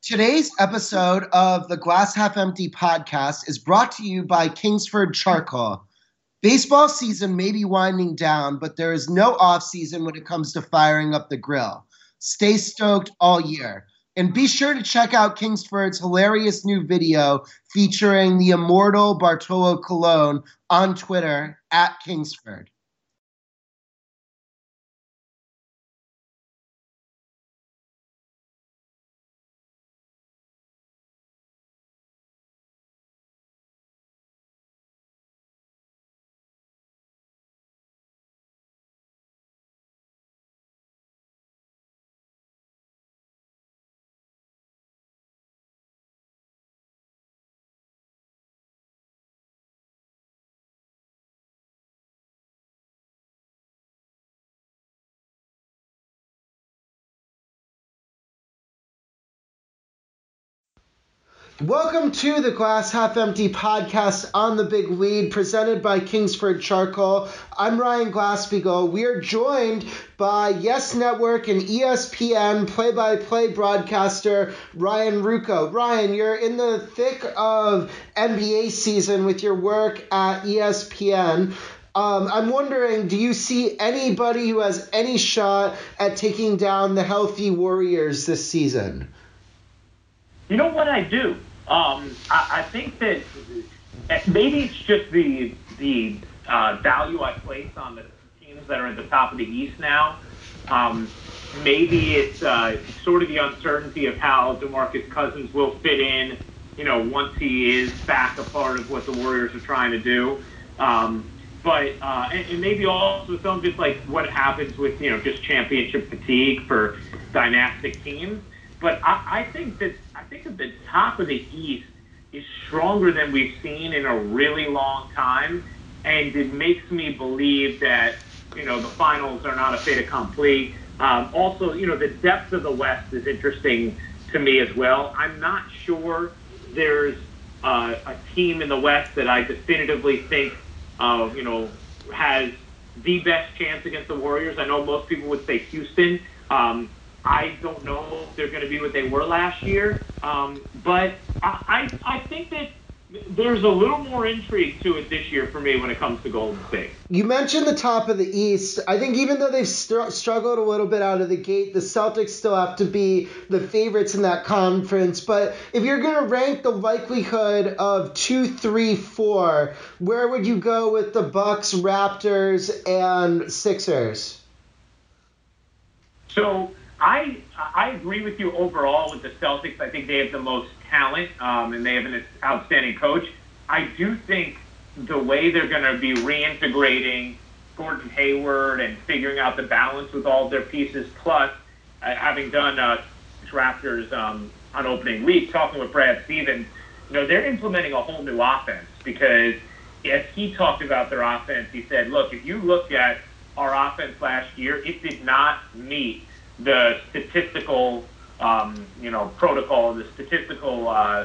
Today's episode of the Glass Half Empty podcast is brought to you by Kingsford Charcoal. Baseball season may be winding down, but there is no off season when it comes to firing up the grill. Stay stoked all year. And be sure to check out Kingsford's hilarious new video featuring the immortal Bartolo Colon on Twitter at Kingsford. Welcome to the Glass Half Empty podcast on the Big Lead, presented by Kingsford Charcoal. I'm Ryan Glasspiegel. We are joined by Yes Network and ESPN play-by-play broadcaster Ryan Ruocco. Ryan, you're in the thick of NBA season with your work at ESPN. I'm wondering, do you see anybody who has any shot at taking down the Warriors this season? You know what I do? I think that maybe it's just the value I place on the teams that are at the top of the East now. Maybe it's sort of the uncertainty of how DeMarcus Cousins will fit in, once he is back a part of what the Warriors are trying to do. But maybe also some just like what happens with, just championship fatigue for dynastic teams. But I think that the top of the East is stronger than we've seen in a really long time, and it makes me believe that the finals are not a fait accompli. Also, the depth of the West is interesting to me as well. I'm not sure there's a team in the West that I definitively think has the best chance against the Warriors. I know most people would say Houston. I don't know if they're going to be what they were last year, but I think that there's a little more intrigue to it this year for me when it comes to Golden State. You mentioned the top of the East. I think even though they've struggled a little bit out of the gate, the Celtics still have to be the favorites in that conference. But if you're going to rank the likelihood of 2, 3, 4, where would you go with the Bucks, Raptors, and Sixers? So I agree with you overall with the Celtics. I think they have the most talent, and they have an outstanding coach. I do think the way they're going to be reintegrating Gordon Hayward and figuring out the balance with all of their pieces, plus having done Raptors on opening week, talking with Brad Stevens, they're implementing a whole new offense because as he talked about their offense, he said, look, if you look at our offense last year, it did not meet the statistical, protocol, the statistical,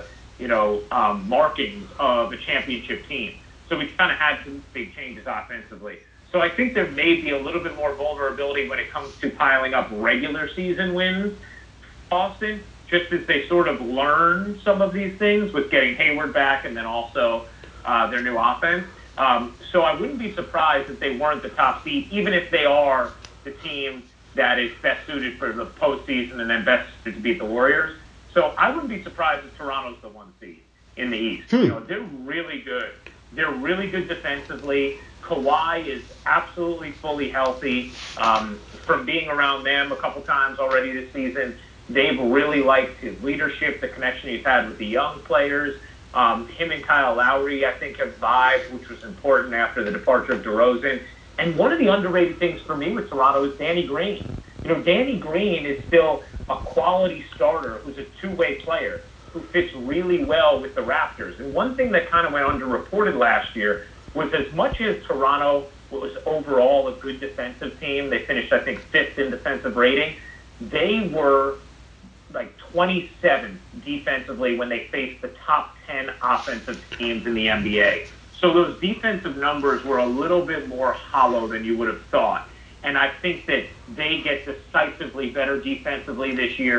markings of a championship team. So we kind of had some big changes offensively. So I think there may be a little bit more vulnerability when it comes to piling up regular season wins, Boston, just as they sort of learn some of these things with getting Hayward back and then also their new offense. So I wouldn't be surprised if they weren't the top seed, even if they are the team that is best suited for the postseason and then best suited to beat the Warriors. So I wouldn't be surprised if Toronto's the 1 seed in the East. They're really good. They're really good defensively. Kawhi is absolutely fully healthy. From being around them a couple times already this season, they've really liked his leadership, the connection he's had with the young players. Him and Kyle Lowry, I think, have vibed, which was important after the departure of DeRozan. And one of the underrated things for me with Toronto is Danny Green. Danny Green is still a quality starter who's a two-way player who fits really well with the Raptors. And one thing that kind of went underreported last year was as much as Toronto was overall a good defensive team, they finished, I think, 5th in defensive rating, they were like 27th defensively when they faced the top 10 offensive teams in the NBA. So those defensive numbers were a little bit more hollow than you would have thought. And I think that they get decisively better defensively this year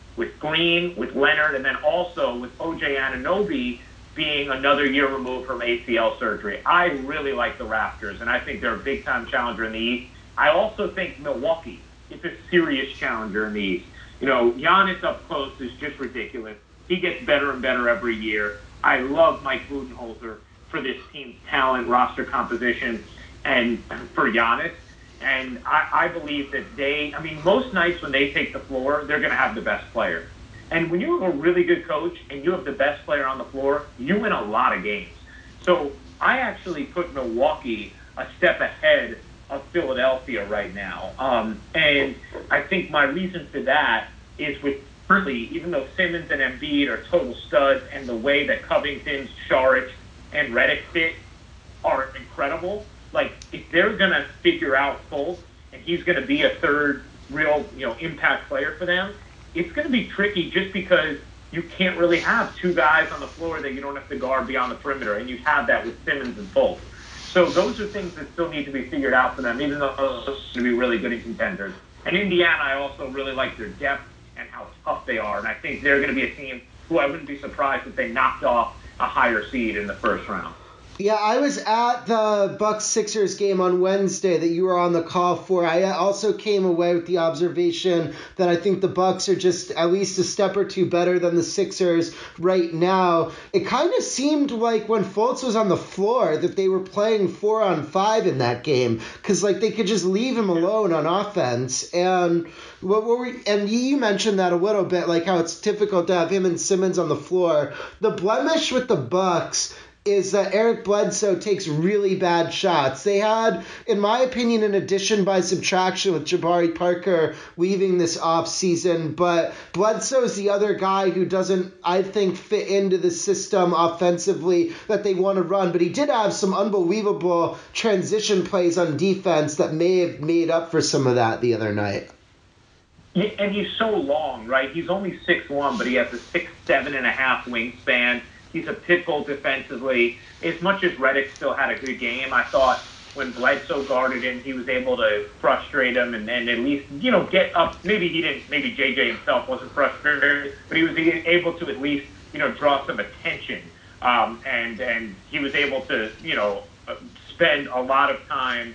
with Green, with Leonard, and then also with OJ Anunoby being another year removed from ACL surgery. I really like the Raptors, and I think they're a big-time challenger in the East. I also think Milwaukee is a serious challenger in the East. You know, Giannis up close is just ridiculous. He gets better and better every year. I love Mike Budenholzer for this team's talent, roster composition, and for Giannis. And I believe that most nights when they take the floor, they're going to have the best player. And when you have a really good coach and you have the best player on the floor, you win a lot of games. So I actually put Milwaukee a step ahead of Philadelphia right now. And I think my reason for that is with Curry, even though Simmons and Embiid are total studs and the way that Covington, Saric, and Redick fit are incredible, like if they're going to figure out Fultz and he's going to be a third real, impact player for them, it's going to be tricky just because you can't really have two guys on the floor that you don't have to guard beyond the perimeter, and you have that with Simmons and Fultz. So those are things that still need to be figured out for them, even though those are going to be really good contenders. And Indiana, I also really like their depth and how tough they are, and I think they're going to be a team who I wouldn't be surprised if they knocked off a higher seed in the first round. Yeah, I was at the Bucks-Sixers game on Wednesday that you were on the call for. I also came away with the observation that I think the Bucks are just at least a step or two better than the Sixers right now. It kind of seemed like when Fultz was on the floor that they were playing 4-on-5 in that game because they could just leave him alone on offense. And you mentioned that a little bit, like how it's difficult to have him and Simmons on the floor. The blemish with the Bucks is that Eric Bledsoe takes really bad shots. They had, in my opinion, an addition by subtraction with Jabari Parker leaving this offseason, but Bledsoe's the other guy who doesn't, I think, fit into the system offensively that they want to run, but he did have some unbelievable transition plays on defense that may have made up for some of that the other night. And he's so long, right? He's only 6'1", but he has a 6'7.5" wingspan. He's a pit bull defensively. As much as Redick still had a good game, I thought when Bledsoe guarded him, he was able to frustrate him and at least, get up. Maybe he didn't. Maybe JJ himself wasn't frustrated, but he was able to at least, draw some attention. And he was able to, spend a lot of time,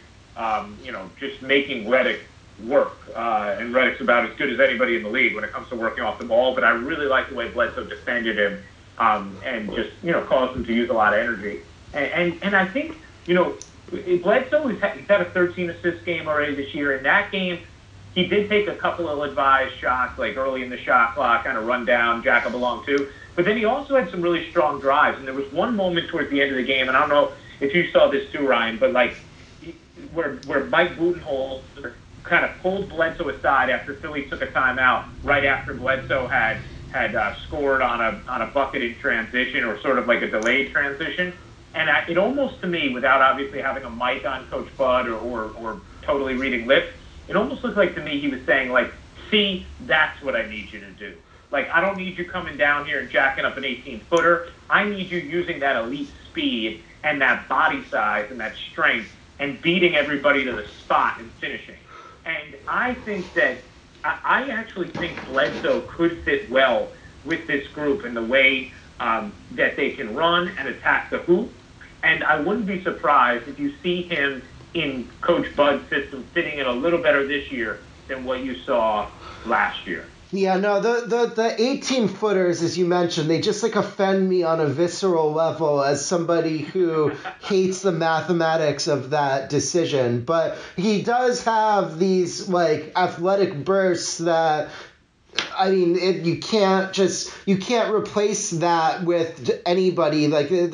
just making Redick work. And Redick's about as good as anybody in the league when it comes to working off the ball. But I really like the way Bledsoe defended him. And just, caused him to use a lot of energy. And I think, Bledsoe, he's had a 13-assist game already this year. In that game, he did take a couple of advised shots, like early in the shot clock, kind of run down, jack up along too. But then he also had some really strong drives. And there was one moment towards the end of the game, and I don't know if you saw this too, Ryan, but where Mike Budenholzer kind of pulled Bledsoe aside after Philly took a timeout, right after Bledsoe had scored on a bucket in transition or sort of like a delayed transition. And it almost, to me, without obviously having a mic on Coach Bud or totally reading lips, it almost looked like to me he was saying, see, that's what I need you to do. I don't need you coming down here and jacking up an 18-footer. I need you using that elite speed and that body size and that strength and beating everybody to the spot and finishing. And I think that I actually think Bledsoe could fit well with this group in the way that they can run and attack the hoop. And I wouldn't be surprised if you see him in Coach Bud's system fitting in a little better this year than what you saw last year. Yeah, no, the 18-footers, as you mentioned, they just offend me on a visceral level as somebody who hates the mathematics of that decision. But he does have these athletic bursts that, I mean, you can't replace that with anybody.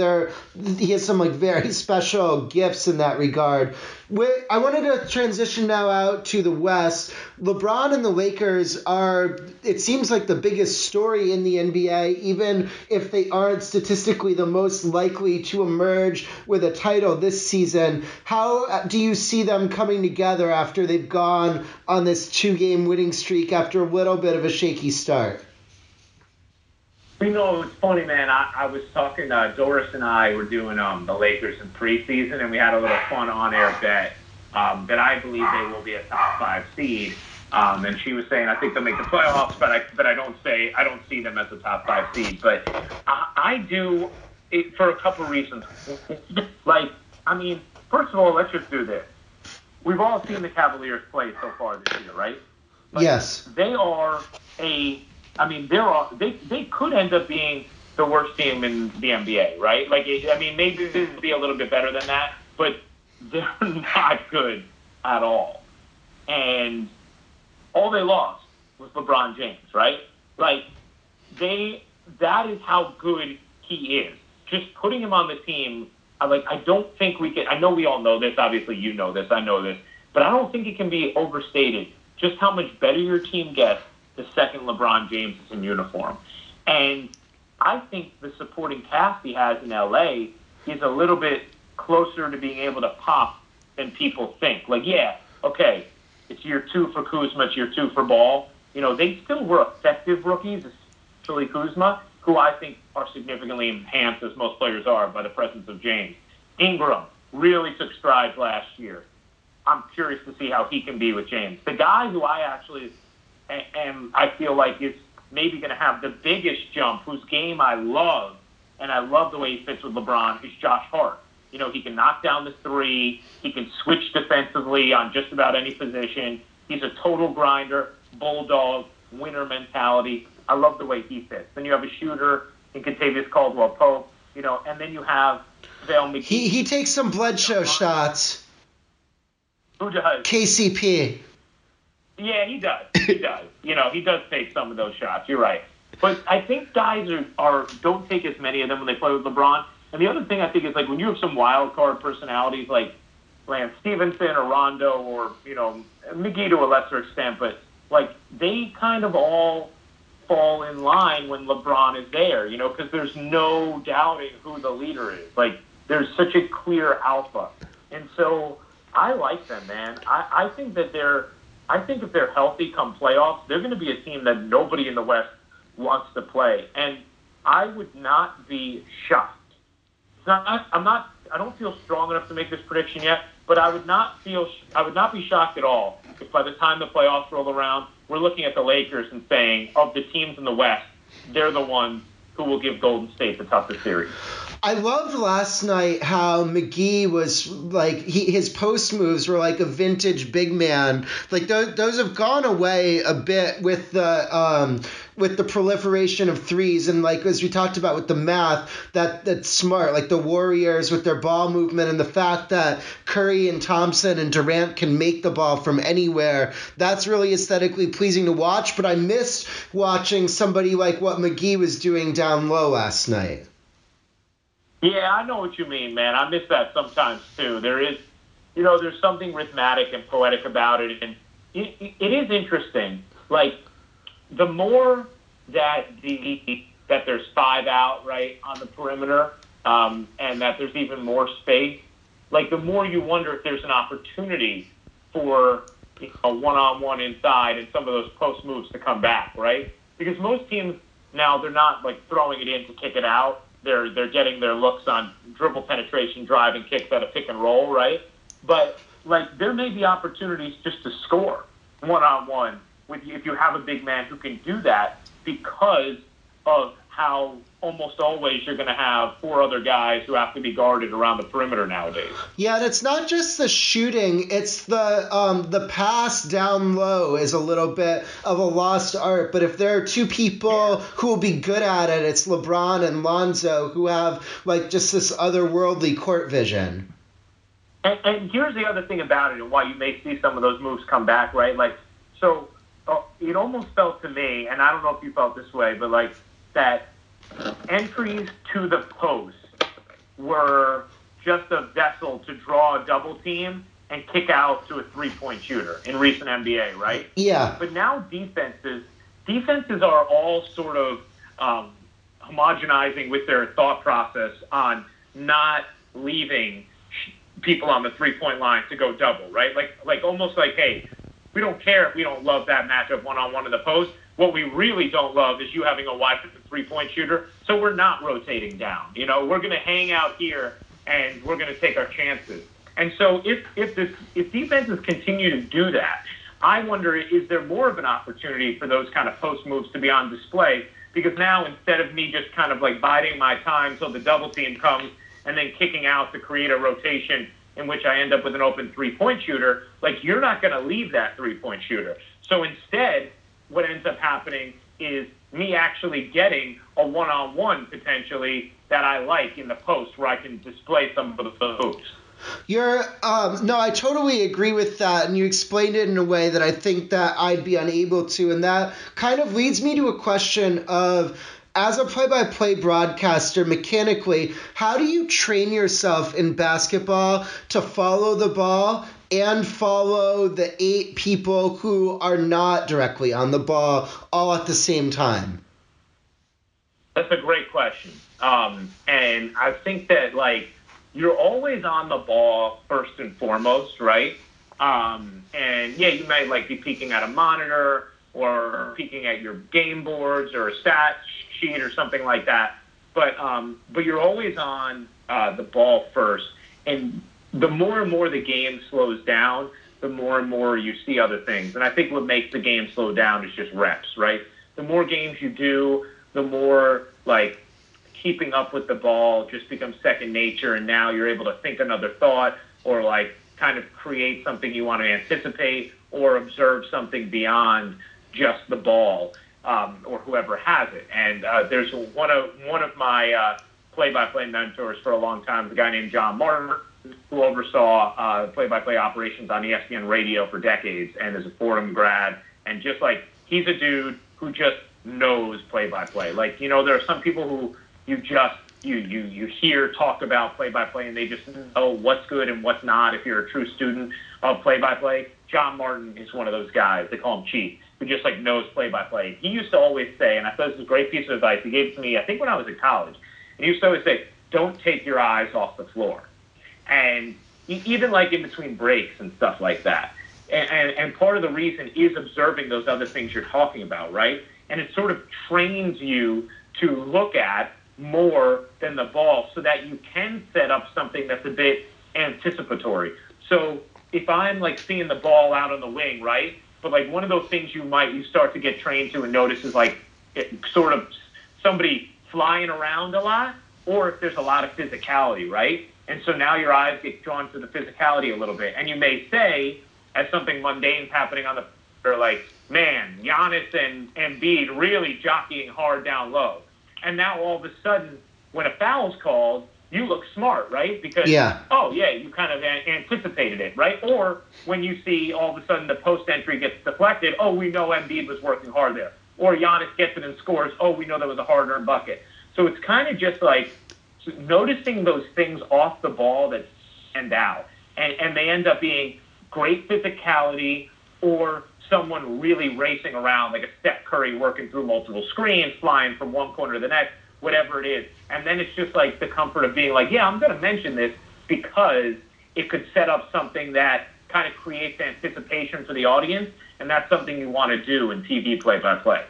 He has some very special gifts in that regard. I wanted to transition now out to the West. LeBron and the Lakers are, it seems like, the biggest story in the NBA, even if they aren't statistically the most likely to emerge with a title this season. How do you see them coming together after they've gone on this 2-game winning streak after a little bit of a shaky start? It's funny, man. I was talking, Doris and I were doing the Lakers in preseason, and we had a little fun on-air bet that I believe they will be a top 5 seed. And she was saying, I think they'll make the playoffs, but I don't see them as a top 5 seed. But I do for a couple reasons. First of all, let's just do this. We've all seen the Cavaliers play so far this year, right? Yes. They could end up being the worst team in the NBA, right? Maybe this would be a little bit better than that, but they're not good at all. And all they lost was LeBron James, right? That is how good he is. Just putting him on the team, I don't think we can. I know we all know this. Obviously, you know this. I know this. But I don't think it can be overstated just how much better your team gets the second LeBron James is in uniform. And I think the supporting cast he has in LA is a little bit closer to being able to pop than people think. It's year 2 for Kuzma, it's year 2 for Ball. They still were effective rookies, especially Kuzma, who I think are significantly enhanced, as most players are, by the presence of James. Ingram really took strides last year. I'm curious to see how he can be with James. The guy who I actually I feel like is maybe going to have the biggest jump, whose game I love, and I love the way he fits with LeBron, is Josh Hart. He can knock down the three. He can switch defensively on just about any position. He's a total grinder, bulldog, winner mentality. I love the way he fits. Then you have a shooter in Kentavious Caldwell-Pope, and then you have JaVale McGee. He takes some Bledsoe shots. Who does? KCP. Yeah, he does. He does. He does take some of those shots. You're right. But I think guys don't take as many of them when they play with LeBron. And the other thing I think is, when you have some wild card personalities like Lance Stevenson or Rondo or, McGee to a lesser extent, but, they kind of all fall in line when LeBron is there, because there's no doubting who the leader is. There's such a clear alpha. And so I like them, man. I think if they're healthy come playoffs, they're going to be a team that nobody in the West wants to play. And I would not be shocked. I don't feel strong enough to make this prediction yet, but I would not be shocked at all if by the time the playoffs roll around, we're looking at the Lakers and saying, of the teams in the West, they're the ones who will give Golden State the toughest series. I loved last night how McGee was his post moves were like a vintage big man. Those have gone away a bit with the proliferation of threes, and as we talked about with the math, that's smart. The Warriors with their ball movement and the fact that Curry and Thompson and Durant can make the ball from anywhere. That's really aesthetically pleasing to watch. But I missed watching somebody like what McGee was doing down low last night. Yeah, I know what you mean, man. I miss that sometimes, too. There is, there's something rhythmic and poetic about it. And it is interesting. The more that there's 5 out, right, on the perimeter, and that there's even more space, the more you wonder if there's an opportunity for a one-on-one inside and some of those post moves to come back, right? Because most teams now, they're not, throwing it in to kick it out. They're getting their looks on dribble penetration, drive, and kicks at a pick and roll, right? But, there may be opportunities just to score one-on-one if you have a big man who can do that, because of how almost always you're going to have 4 other guys who have to be guarded around the perimeter nowadays. Yeah, and it's not just the shooting; it's the pass down low is a little bit of a lost art. But if there are 2 people who will be good at it, it's LeBron and Lonzo, who have just this otherworldly court vision. And here's the other thing about it, and why you may see some of those moves come back, right? It almost felt to me, and I don't know if you felt this way, but that entries to the post were just a vessel to draw a double team and kick out to a 3-point shooter in recent NBA, right? Yeah. But now defenses are all sort of homogenizing with their thought process on not leaving people on the 3-point line to go double, right? Almost hey, we don't care if we don't love that matchup one-on-one in the post. What we really don't love is you having a wide 3-point shooter, so we're not rotating down. We're going to hang out here, and we're going to take our chances. And so if defenses continue to do that, I wonder, is there more of an opportunity for those kind of post moves to be on display? Because now, instead of me just kind of like biding my time till the double team comes and then kicking out to create a rotation in which I end up with an open three-point shooter, like, you're not going to leave that three-point shooter. So instead, what ends up happening is me actually getting a one-on-one potentially that I like in the post where I can display some of the moves. No, I totally agree with that, and you explained it in a way that I think that I'd be unable to, and that kind of leads me to a question of, as a play-by-play broadcaster, mechanically, how do you train yourself in basketball to follow the ball and follow the 8 people who are not directly on the ball all at the same time? That's a great question. And I think that, like, you're always on the ball first and foremost, right? And yeah, you might like be peeking at a monitor or peeking at your game boards or a stat sheet or something like that. But you're always on the ball first. And the more and more the game slows down, the more and more you see other things. And I think what makes the game slow down is just reps, right? The more games you do, the more, like, keeping up with the ball just becomes second nature, and now you're able to think another thought or, like, kind of create something you want to anticipate or observe something beyond just the ball or whoever has it. And there's one of my play-by-play mentors for a long time, the guy named John Martin, who oversaw play-by-play operations on ESPN Radio for decades and is a Fordham grad. And just, like, he's a dude who just knows play-by-play. Like, you know, there are some people who you hear talk about play-by-play and they just know what's good and what's not if you're a true student of play-by-play. John Martin is one of those guys. They call him Chief, who just, like, knows play-by-play. He used to always say, and I thought this was a great piece of advice he gave it to me, I think when I was in college, and he used to always say, don't take your eyes off the floor. And even, like, in between breaks and stuff like that. And part of the reason is observing those other things you're talking about, right? And it sort of trains you to look at more than the ball so that you can set up something that's a bit anticipatory. So if I'm, like, seeing the ball out on the wing, right? But, like, one of those things you start to get trained to and notice is, like, sort of somebody flying around a lot, or if there's a lot of physicality, right? And so now your eyes get drawn to the physicality a little bit. And you may say, as something mundane's happening on the or like, man, Giannis and Embiid really jockeying hard down low. And now all of a sudden, when a foul's called, you look smart, right? Because, you kind of anticipated it, right? Or when you see all of a sudden the post entry gets deflected, we know Embiid was working hard there. Or Giannis gets it and scores, we know that was a hard-earned bucket. So it's kind of just like noticing those things off the ball that stand out. And they end up being great physicality or someone really racing around, like a Steph Curry working through multiple screens, flying from one corner to the next, whatever it is. And then it's just like the comfort of being like, yeah, I'm going to mention this because it could set up something that kind of creates anticipation for the audience, and that's something you want to do in TV play-by-play.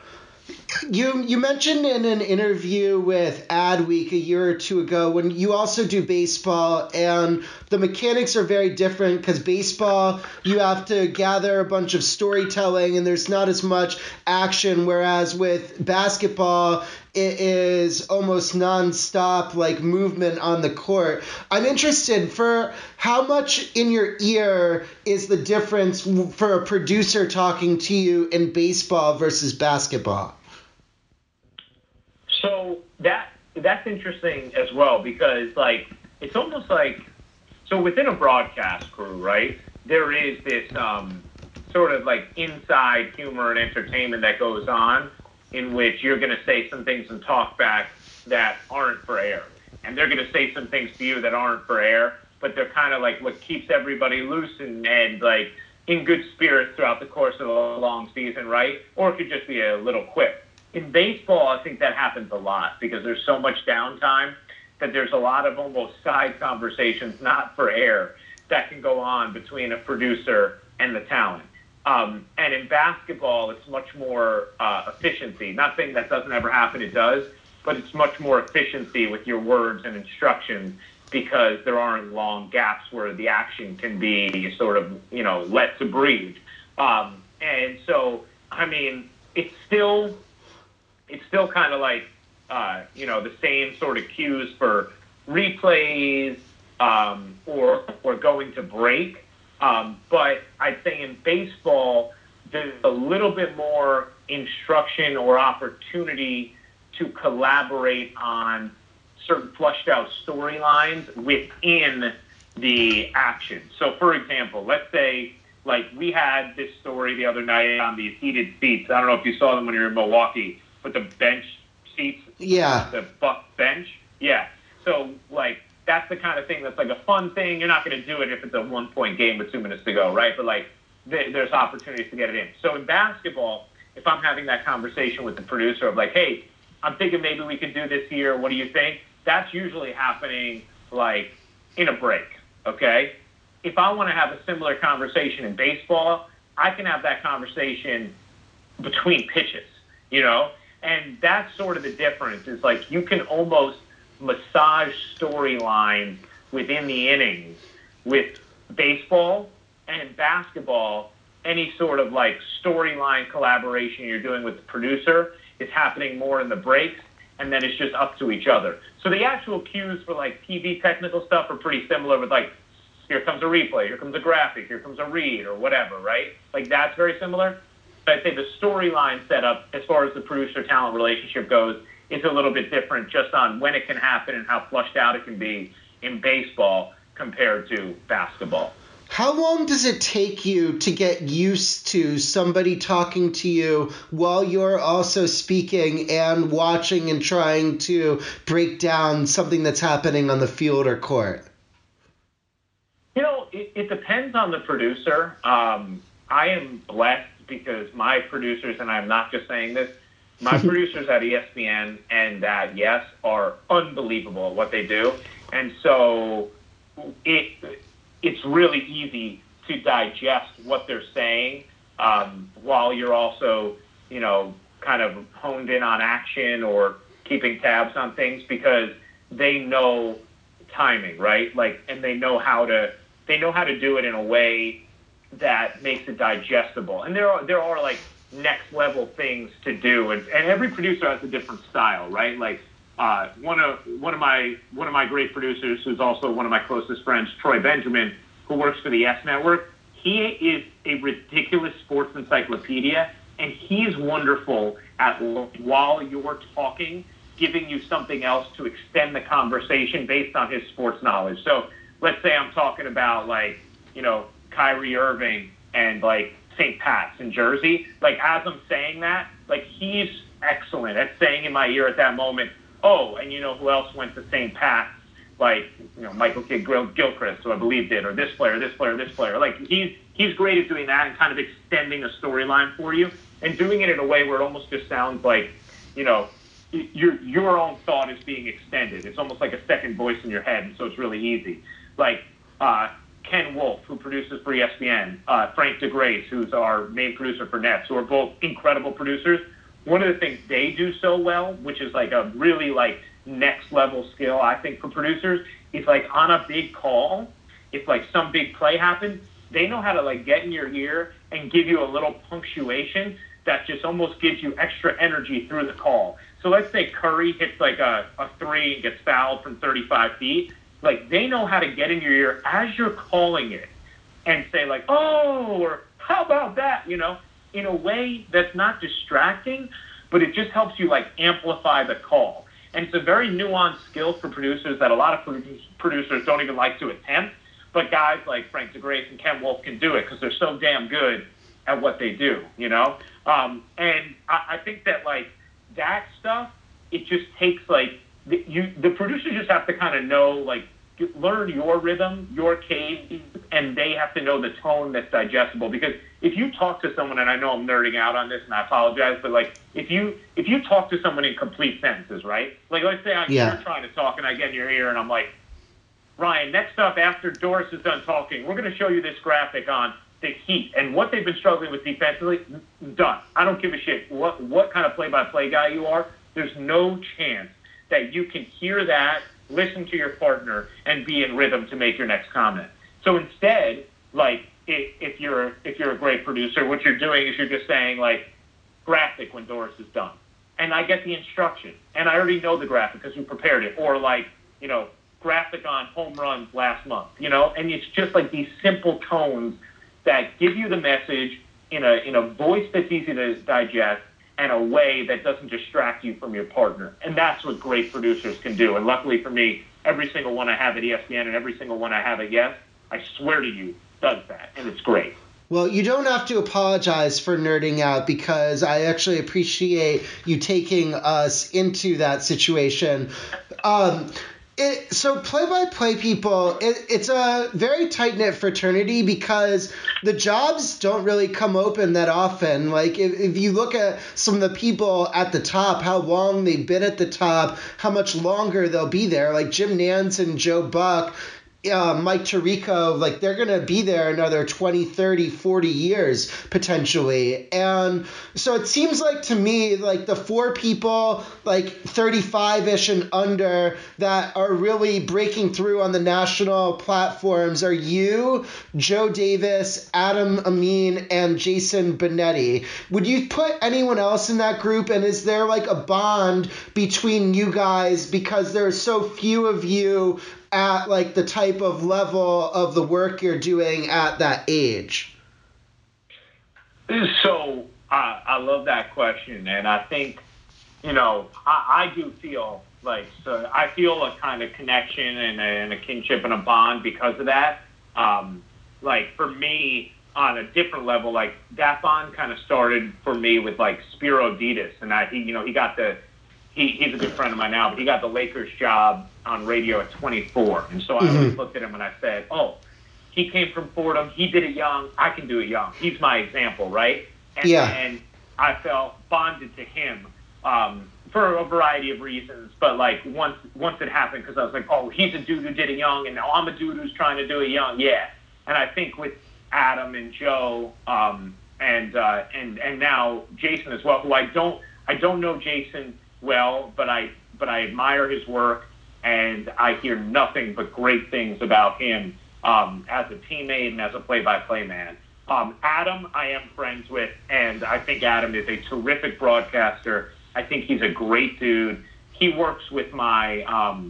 You mentioned in an interview with Adweek a year or two ago when you also do baseball, and the mechanics are very different because baseball, you have to gather a bunch of storytelling and there's not as much action, whereas with basketball, it is almost nonstop, like, movement on the court. I'm interested for how much in your ear is the difference for a producer talking to you in baseball versus basketball? So that's interesting as well because, like, it's almost like, so within a broadcast crew, right, there is this sort of, like, inside humor and entertainment that goes on in which you're going to say some things and talk back that aren't for air. And they're going to say some things to you that aren't for air, but they're kind of like what keeps everybody loose and like, in good spirits throughout the course of a long season, right? Or it could just be a little quip. In baseball, I think that happens a lot because there's so much downtime that there's a lot of almost side conversations, not for air, that can go on between a producer and the talent. And in basketball, it's much more efficiency. Not saying that doesn't ever happen, it does, but it's much more efficiency with your words and instructions because there aren't long gaps where the action can be sort of, let to breathe. And so, I mean, it's still kind of like, the same sort of cues for replays or going to break. But I'd say in baseball, there's a little bit more instruction or opportunity to collaborate on certain flushed out storylines within the action. So, for example, let's say, like, we had this story the other night on these heated seats. I don't know if you saw them when you were in Milwaukee, but the bench seats, the Buck bench. Yeah. So, like, that's the kind of thing that's like a fun thing. You're not going to do it if it's a 1-point game with 2 minutes to go, right? But, like, there's opportunities to get it in. So in basketball, if I'm having that conversation with the producer of like, hey, I'm thinking maybe we could do this here. What do you think? That's usually happening, like, in a break, okay? If I want to have a similar conversation in baseball, I can have that conversation between pitches, And that's sort of the difference. Is like you can almost massage storylines within the innings. With baseball and basketball, any sort of like storyline collaboration you're doing with the producer is happening more in the breaks, and then it's just up to each other. So the actual cues for like TV technical stuff are pretty similar with like, here comes a replay, here comes a graphic, here comes a read or whatever, right? Like that's very similar. But I'd say the storyline setup, as far as the producer-talent relationship goes, is a little bit different just on when it can happen and how flushed out it can be in baseball compared to basketball. How long does it take you to get used to somebody talking to you while you're also speaking and watching and trying to break down something that's happening on the field or court? It depends on the producer. I am blessed because my producers, and I'm not just saying this, my producers at ESPN and at YES are unbelievable at what they do. And so it's really easy to digest what they're saying while you're also, kind of honed in on action or keeping tabs on things because they know timing, right? Like, and they know how to do it in a way that makes it digestible. And there are like next level things to do, and every producer has a different style, right? Like one of my great producers, who's also one of my closest friends, Troy Benjamin, who works for the YES Network. He is a ridiculous sports encyclopedia, and he's wonderful at, while you're talking, giving you something else to extend the conversation based on his sports knowledge. So let's say I'm talking about like, Kyrie Irving and like St. Pat's in Jersey. Like as I'm saying that, like he's excellent at saying in my ear at that moment, oh, and who else went to St. Pat's? Like, Michael Kidd-Gilchrist, who I believe did, or this player. Like he's great at doing that and kind of extending a storyline for you and doing it in a way where it almost just sounds like, your own thought is being extended. It's almost like a second voice in your head, and so it's really easy. Like Ken Wolf, who produces for ESPN, Frank DeGrace, who's our main producer for Nets, who are both incredible producers. One of the things they do so well, which is like a really like next level skill, I think, for producers, is like on a big call, if like some big play happens, they know how to like get in your ear and give you a little punctuation that just almost gives you extra energy through the call. So let's say Curry hits like a three and gets fouled from 35 feet. Like they know how to get in your ear as you're calling it and say like, oh, or how about that, in a way that's not distracting, but it just helps you like amplify the call. And it's a very nuanced skill for producers that a lot of producers don't even like to attempt, but guys like Frank DeGrace and Ken Wolf can do it because they're so damn good at what they do, And I think that like that stuff, it just takes like, the producers just have to kind of know, like, learn your rhythm, your cadence, and they have to know the tone that's digestible. Because if you talk to someone, and I know I'm nerding out on this, and I apologize, but like if you talk to someone in complete sentences, right? Like let's say you're trying to talk, and I get in your ear, and I'm like, Ryan, next up after Doris is done talking, we're going to show you this graphic on the Heat and what they've been struggling with defensively. Done. I don't give a shit what kind of play-by-play guy you are. There's no chance that you can hear that, listen to your partner, and be in rhythm to make your next comment. So instead, like, if you're a great producer, what you're doing is you're just saying like graphic when Doris is done, and I get the instruction, and I already know the graphic because we prepared it, or like graphic on home runs last month, and it's just like these simple tones that give you the message in a voice that's easy to digest and a way that doesn't distract you from your partner. And that's what great producers can do. And luckily for me, every single one I have at ESPN and every single one I have at Yes, I swear to you, does that. And it's great. Well, you don't have to apologize for nerding out because I actually appreciate you taking us into that situation. So play-by-play people, it's a very tight-knit fraternity because the jobs don't really come open that often. Like, if you look at some of the people at the top, how long they've been at the top, how much longer they'll be there, like Jim Nantz and Joe Buck, Mike Tirico, like they're going to be there another 20, 30, 40 years potentially. And so it seems like to me, like the four people, like 35-ish and under that are really breaking through on the national platforms are you, Joe Davis, Adam Amin, and Jason Benetti. Would you put anyone else in that group? And is there like a bond between you guys because there are so few of you at like the type of level of the work you're doing at that age? So I love that question, and I think I do feel like I feel a kind of connection and a kinship and a bond because of that. Like for me, on a different level, like that bond kind of started for me with like Spiro Ditas, and he got he's a good friend of mine now, but he got the Lakers job on radio at 24. And so I always looked at him and I said, oh, he came from Fordham. He did it young. I can do it young. He's my example, right? And I felt bonded to him for a variety of reasons. But like once it happened, because I was like, oh, he's a dude who did it young, and now I'm a dude who's trying to do it young. Yeah. And I think with Adam and Joe and now Jason as well, who I don't know Jason well, but I admire his work, and I hear nothing but great things about him as a teammate and as a play-by-play man. Adam, I am friends with, and I think Adam is a terrific broadcaster. I think he's a great dude. He works with my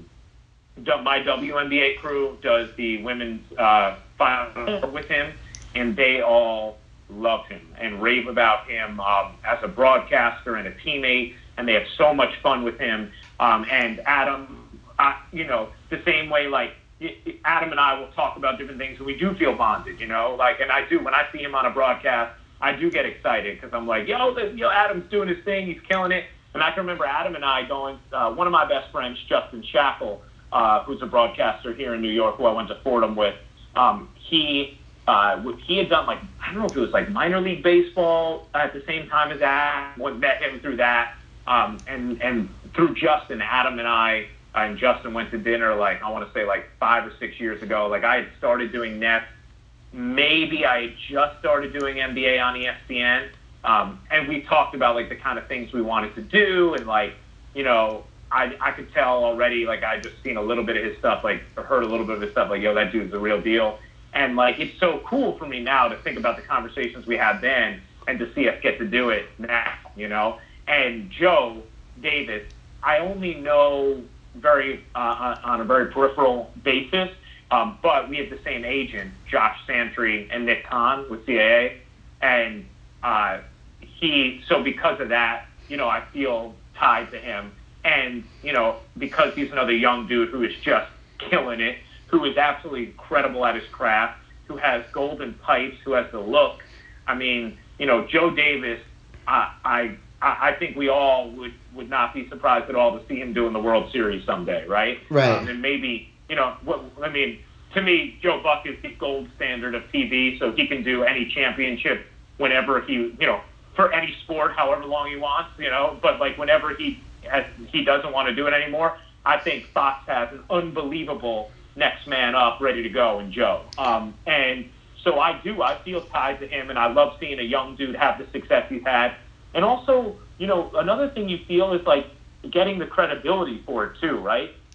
WNBA crew, does the women's final with him, and they all love him and rave about him as a broadcaster and a teammate. And they have so much fun with him. And Adam, the same way, like, Adam and I will talk about different things, and we do feel bonded, and I do. When I see him on a broadcast, I do get excited because I'm like, Adam's doing his thing. He's killing it. And I can remember Adam and I going, one of my best friends, Justin Shackle, who's a broadcaster here in New York, who I went to Fordham with, he had done, like, I don't know if it was, like, minor league baseball at the same time as Adam, met him through that. And through Justin, Adam and I and Justin went to dinner, like, I want to say like 5 or 6 years ago. Like I had started doing Nets. Maybe I had just started doing NBA on ESPN. And we talked about like the kind of things we wanted to do. And like, I could tell already, like I just seen a little bit of his stuff, like or heard a little bit of his stuff, like, yo, that dude's the real deal. And like, it's so cool for me now to think about the conversations we had then and to see us get to do it now, And Joe Davis, I only know on a very peripheral basis, but we have the same agent, Josh Santry and Nick Kahn with CAA, and so because of that, I feel tied to him, and because he's another young dude who is just killing it, who is absolutely incredible at his craft, who has golden pipes, who has the look. I mean, Joe Davis, I think we all would not be surprised at all to see him doing the World Series someday, right? Right. And maybe, to me, Joe Buck is the gold standard of TV, so he can do any championship whenever he, for any sport, however long he wants, But like whenever he doesn't want to do it anymore, I think Fox has an unbelievable next man up ready to go in Joe. And so I feel tied to him, and I love seeing a young dude have the success he's had. And also, another thing you feel is like getting the credibility for it too, right?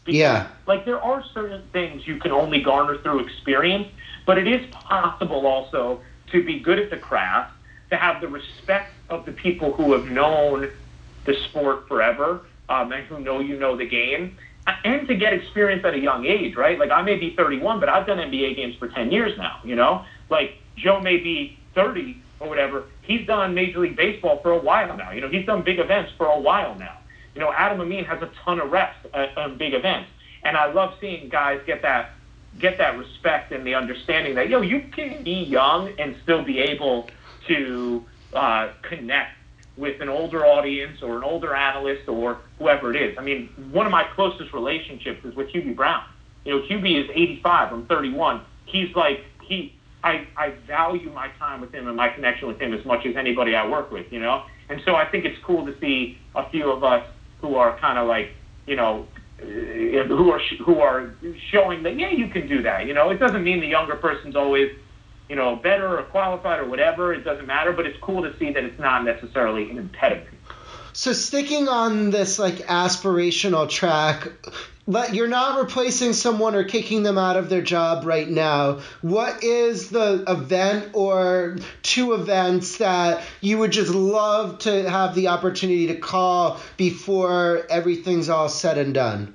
Yeah. Like, there are certain things you can only garner through experience, but it is possible also to be good at the craft, to have the respect of the people who have known the sport forever, and who know the game, and to get experience at a young age, right? Like, I may be 31, but I've done NBA games for 10 years now, you know? Like, Joe may be 30 or whatever. He's done Major League Baseball for a while now. You know, he's done big events for a while now. You know, Adam Amin has a ton of reps on big events. And I love seeing guys get that respect and the understanding that, you can be young and still be able to connect with an older audience or an older analyst or whoever it is. I mean, one of my closest relationships is with Hubie Brown. You know, Hubie is 85. I'm 31. He's like, I value my time with him and my connection with him as much as anybody I work with, you know? And so I think it's cool to see a few of us who are kind of like, you know, who are showing that, you can do that. You know, it doesn't mean the younger person's always, you know, better or qualified or whatever. It doesn't matter, but it's cool to see that it's not necessarily an impediment. So sticking on this like aspirational track, you're not replacing someone or kicking them out of their job right now. What is the event or two events that you would just love to have the opportunity to call before everything's all said and done?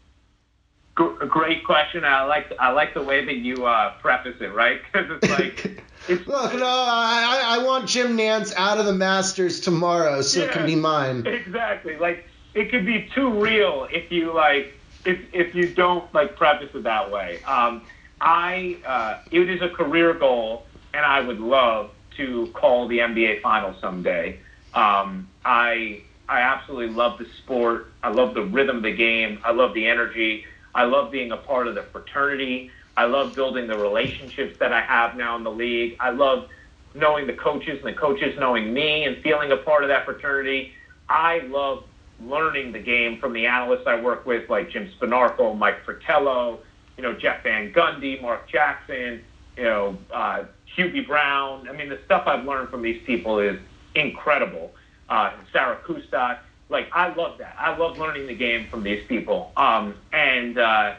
Great question. I like the way that you preface it, right? Because it's like, look, no, I want Jim Nantz out of the Masters tomorrow, so it can be mine. Exactly. Like, it could be too real if you if you don't preface it that way. It is a career goal, and I would love to call the NBA Finals someday. I absolutely love the sport. I love the rhythm of the game. I love the energy. I love being a part of the fraternity. I love building the relationships that I have now in the league. I love knowing the coaches and the coaches knowing me and feeling a part of that fraternity. I love learning the game from the analysts I work with, like Jim Spanarkel, Mike Fratello, you know, Jeff Van Gundy, Mark Jackson, you know, Hubie Brown. I mean, the stuff I've learned from these people is incredible. Sarah Kustak. Like, I love that. I love learning the game from these people. And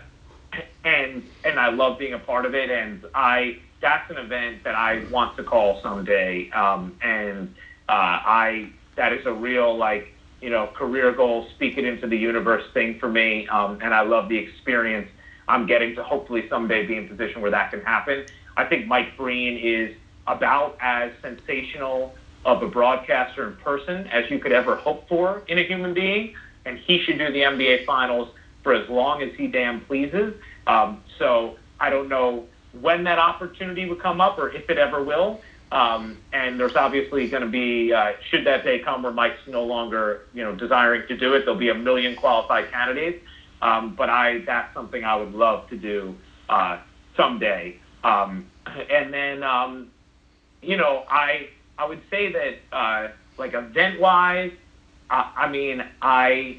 I love being a part of it. And that's an event that I want to call someday. That is a real, career goal, speak it into the universe thing for me. And I love the experience I'm getting to hopefully someday be in a position where that can happen. I think Mike Breen is about as sensational of a broadcaster in person as you could ever hope for in a human being, and he should do the NBA Finals for as long as he damn pleases. So I don't know when that opportunity would come up or if it ever will. And there's obviously going to be, should that day come where Mike's no longer, desiring to do it, there'll be a million qualified candidates. But that's something I would love to do someday. And then, I would say that, event-wise, I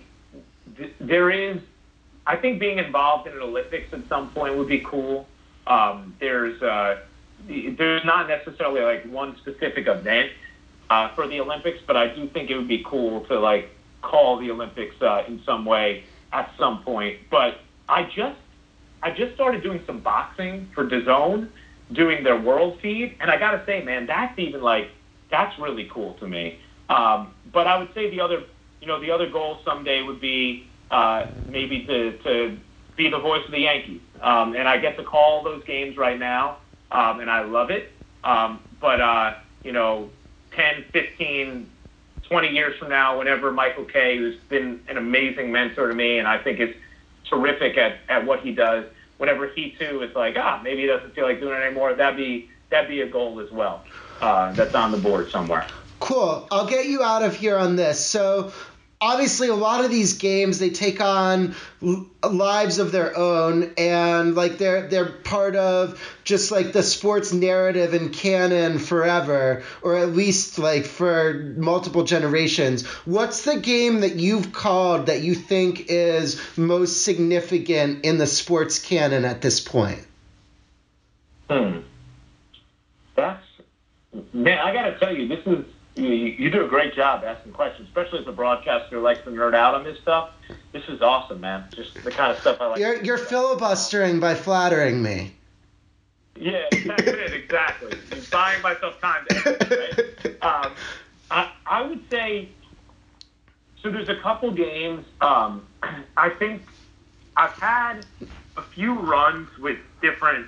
think being involved in an Olympics at some point would be cool. There's not necessarily one specific event for the Olympics, but I do think it would be cool to call the Olympics in some way at some point. But I just started doing some boxing for DAZN, doing their world feed, and I gotta say, man, that's even that's really cool to me. But I would say the other goal someday would be maybe to be the voice of the Yankees. And I get to call those games right now, and I love it. But 10, 15, 20 years from now, whenever Michael Kay, who's been an amazing mentor to me and I think is terrific at what he does, whenever he too is maybe he doesn't feel like doing it anymore, that'd be a goal as well. That's on the board somewhere. Cool. I'll get you out of here on this. So obviously a lot of these games, they take on lives of their own, and they're part of just the sports narrative and canon forever, or at least for multiple generations. What's the game that you've called that you think is most significant in the sports canon at this point? Man, I gotta tell you, this is You do a great job asking questions, especially as a broadcaster who likes to nerd out on this stuff. This is awesome, man. Just the kind of stuff I like. You're filibustering by flattering me. Yeah, that's it, exactly. I'm buying myself time to answer, right? I would say, so there's a couple games. I think I've had a few runs with different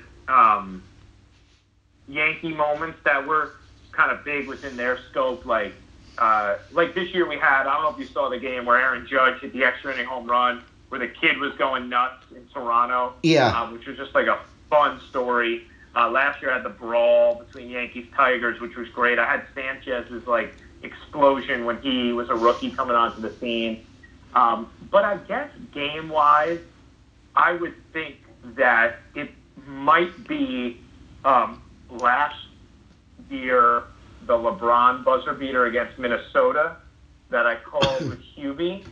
Yankee moments that were kind of big within their scope. Like this year we had, I don't know if you saw the game where Aaron Judge hit the extra inning home run where the kid was going nuts in Toronto. Yeah. Which was just like a fun story. Last year I had the brawl between Yankees Tigers, which was great. I had Sanchez's like explosion when he was a rookie coming onto the scene. But I guess game wise, I would think that it might be last year the LeBron buzzer beater against Minnesota that I called with Hubie.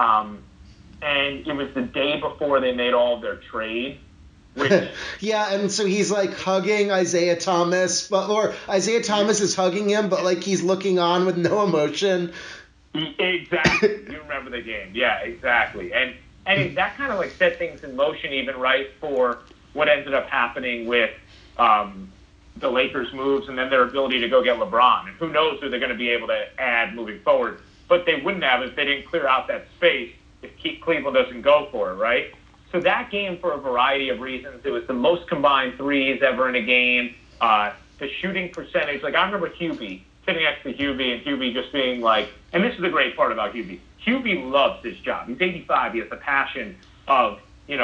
And it was the day before they made all of their trades. Yeah, and so he's like hugging Isaiah Thomas, or Isaiah Thomas is hugging him, but like he's looking on with no emotion. Exactly. You remember the game. Yeah, exactly. And that kind of like set things in motion even, right, for what ended up happening with the Lakers' moves and then their ability to go get LeBron. And who knows who they're going to be able to add moving forward. But they wouldn't have if they didn't clear out that space if Cleveland doesn't go for it, right? So that game, for a variety of reasons, it was the most combined threes ever in a game. The shooting percentage, like I remember Hubie, sitting next to Hubie, and Hubie just being like, and this is the great part about Hubie. Hubie loves his job. He's 85. He has the passion of,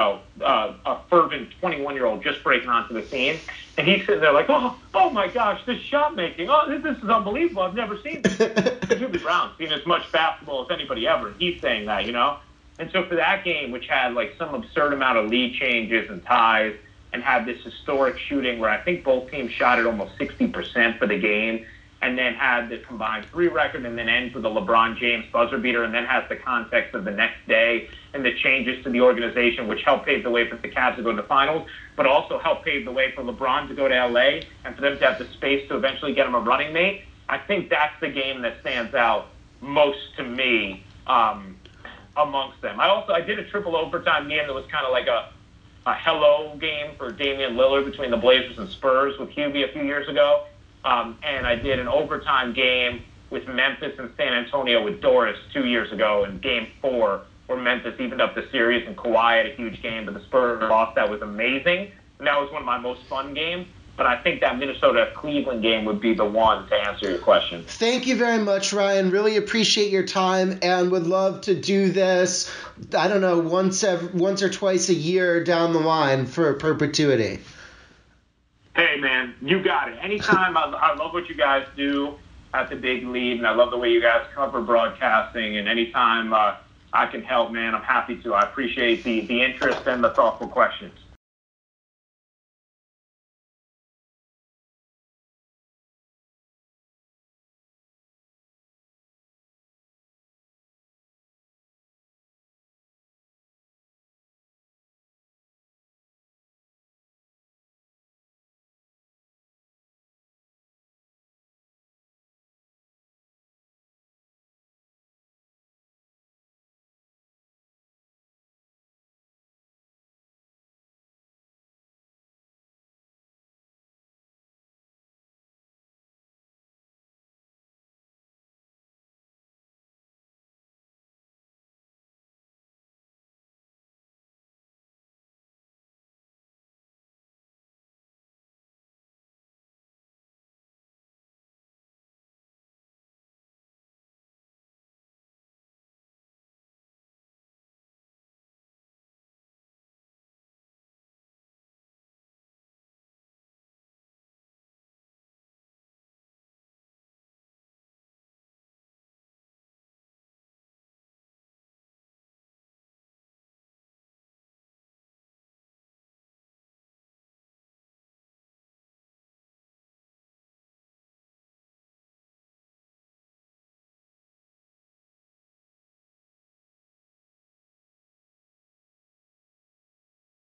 a fervent 21-year-old just breaking onto the scene. And he's sitting there like, oh my gosh, this shot making. Oh, this is unbelievable. I've never seen this. Hubie Brown's seen as much basketball as anybody ever. And he's saying that, And so for that game, which had like some absurd amount of lead changes and ties and had this historic shooting where I think both teams shot at almost 60% for the game, and then had the combined three record, and then ends with a LeBron James buzzer beater, and then has the context of the next day and the changes to the organization, which helped pave the way for the Cavs to go to the finals, but also helped pave the way for LeBron to go to LA and for them to have the space to eventually get him a running mate. I think that's the game that stands out most to me amongst them. I did a triple overtime game that was kind of like a hello game for Damian Lillard between the Blazers and Spurs with Hubie a few years ago. And I did an overtime game with Memphis and San Antonio with Doris 2 years ago in Game 4, where Memphis evened up the series and Kawhi had a huge game, but the Spurs lost. That was amazing. And that was one of my most fun games. But I think that Minnesota-Cleveland game would be the one to answer your question. Thank you very much, Ryan. Really appreciate your time and would love to do this, I don't know, once or twice a year down the line for perpetuity. Hey, man, you got it. Anytime. I love what you guys do at the Big Lead, and I love the way you guys cover broadcasting. And anytime I can help, man, I'm happy to. I appreciate the interest and the thoughtful questions.